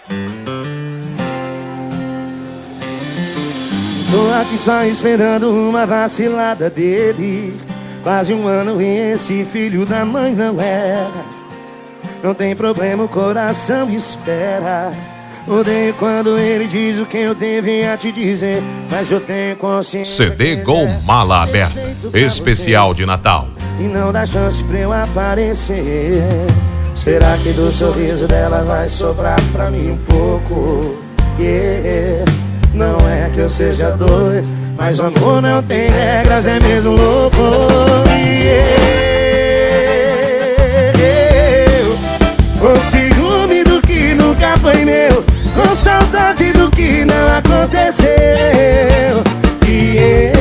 Tô aqui só esperando uma vacilada dele. Quase um ano e esse filho da mãe não erra. Não tem problema, o coração espera. Odeio quando ele diz o que eu devia te dizer, mas eu tenho consciência. CD Gol Mala Aberta, especial de Natal. E não dá chance pra eu aparecer. Será que do sorriso dela vai sobrar pra mim um pouco? Yeah. Não é que eu seja doido, mas o amor não tem regras, é mesmo louco. Yeah. Com ciúme do que nunca foi meu, com saudade do que não aconteceu. E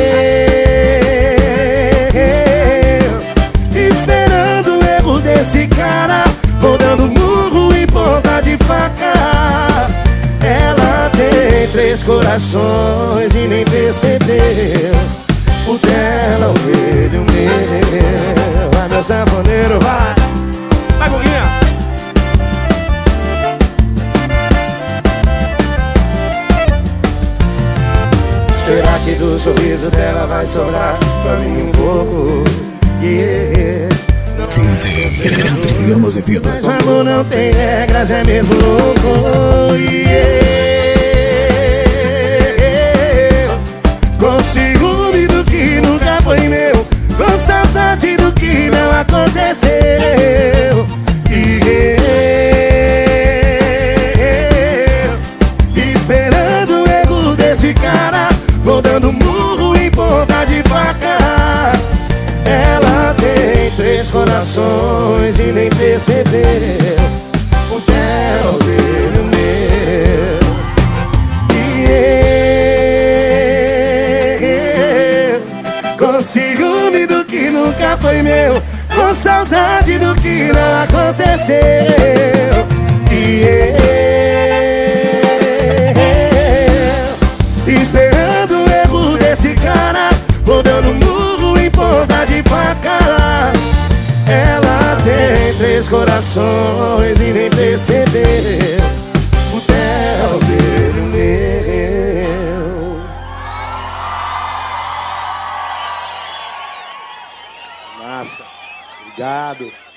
eu, esperando o erro desse cara, vou dando murro em ponta de faca. Ela tem 3 corações e nem percebeu. O dela, o dele, o meu. Vai, meu sanfoneiro, vai. Vai, Guguinha. Será que do sorriso dela vai sobrar pra mim um pouco? Yeah. Mas o amor não tem regras, é mesmo louco. Yeah. Com ciúme do que nunca foi meu, com saudade do que não aconteceu. Yeah. Esperando o erro desse cara, vou dando murro em ponta de faca. Ela tem 3 corações e nem percebeu. O dela, o dele, o meu. Com ciúme do que nunca foi meu, com saudade do que não aconteceu. Esperando o erro desse cara, vou dando murro em ponta de faca. Ela tem 3 corações e nem percebeu. O dela, o dele, o meu. Massa, obrigado.